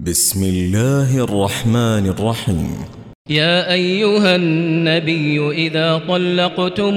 بسم الله الرحمن الرحيم. يا أيها النبي إذا طلقتم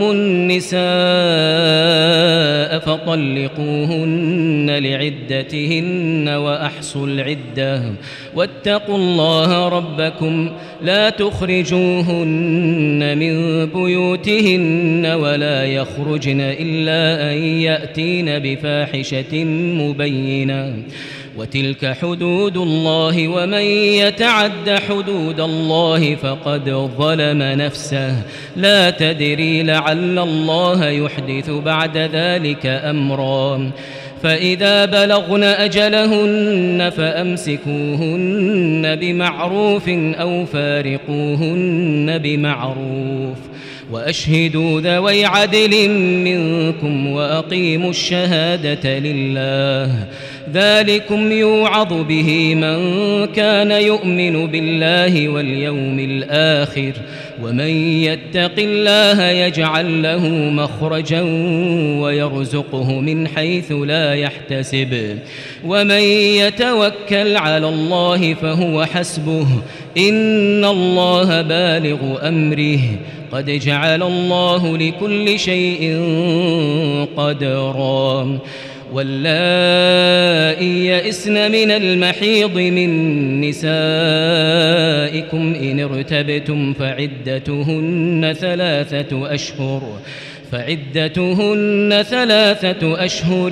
النساء فطلقوهن لعدتهن وأحصوا العدة واتقوا الله ربكم لا تخرجوهن من بيوتهن ولا يخرجن إلا أن يأتين بفاحشة مبينة وتلك حدود الله ومن يتعد حدود الله فقد ظلم نفسه لا تدري لعل الله يحدث بعد ذلك أمرا فإذا بلغن أجلهن فأمسكوهن بمعروف أو فارقوهن بمعروف وأشهدوا ذوي عدل منكم وأقيموا الشهادة لله ذلكم يوعظ به من كان يؤمن بالله واليوم الآخر ومن يتق الله يجعل له مخرجا ويرزقه من حيث لا يحتسب ومن يتوكل على الله فهو حسبه إن الله بالغ أمره قد جعل الله لكل شيء قدرا واللائي يئسن من المحيض من نسائكم إن ارتبتم فعدتهن ثلاثة أشهر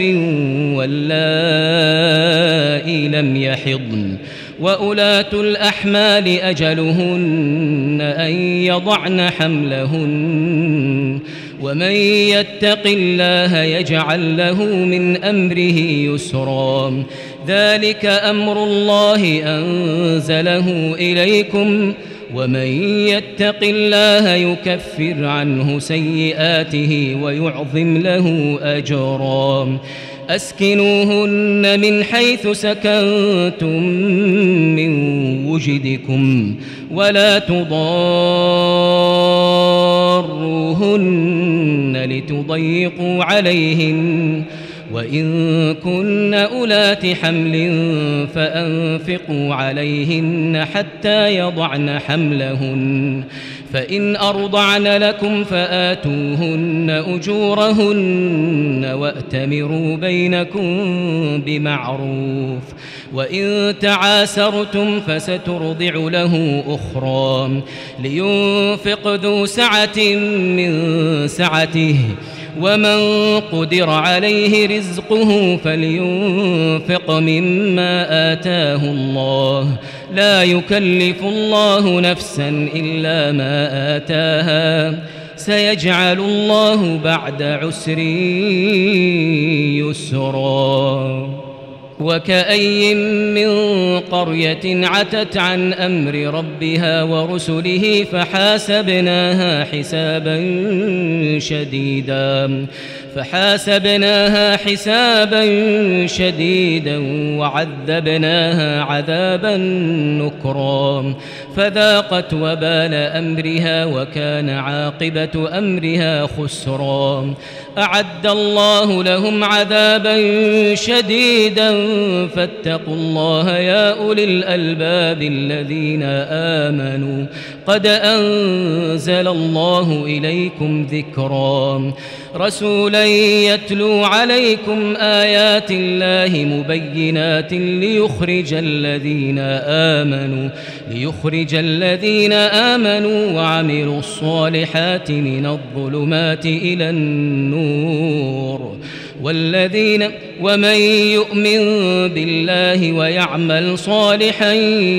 واللائي لم يحضن وأولاة الأحمال أجلهن أن يضعن حملهن ومن يتق الله يجعل له من أمره يسرا ذلك أمر الله أنزله إليكم ومن يتق الله يكفر عنه سيئاته ويعظم له أجرا أسكنوهن من حيث سكنتم من وجدكم ولا تضاروهن لتضيقوا عليهن وإن كن أولات حمل فأنفقوا عليهن حتى يضعن حملهن فإن أرضعن لكم فآتوهن أجورهن وأتمروا بينكم بمعروف وإن تعاسرتم فسترضع له أخرى لينفق ذو سعة من سعته ومن قدر عليه رزقه فلينفق مما آتاه الله لا يكلف الله نفسا إلا ما آتاها سيجعل الله بعد عسر يسرا وكأي من قرية عتت عن أمر ربها ورسله فحاسبناها حسابا شديدا وعذبناها عذابا نكرا فذاقت وبال أمرها وكان عاقبة أمرها خسرا أعد الله لهم عذابا شديدا فاتقوا الله يا أولي الألباب الذين آمنوا قد أنزل الله إليكم ذكرا رسولا يتلو عليكم آيات الله مبينات ليخرج الذين آمنوا وعملوا الصالحات من الظلمات إلى النور ومن يؤمن بالله ويعمل صالحا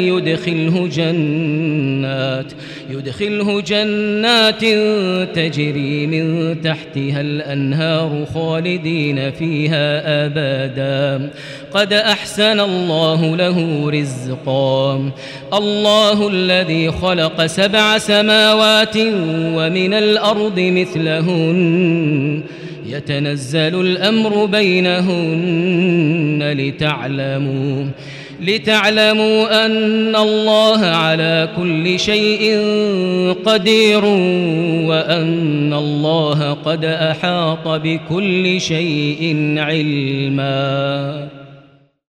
يدخله جنات تجري من تحتها الأنهار خالدين فيها أبدا قد أحسن الله له رزقا الله الذي خلق 7 سماوات ومن الأرض مثلهن يتنزل الأمر بينهن لتعلموا أن الله على كل شيء قدير وأن الله قد أحاط بكل شيء علما.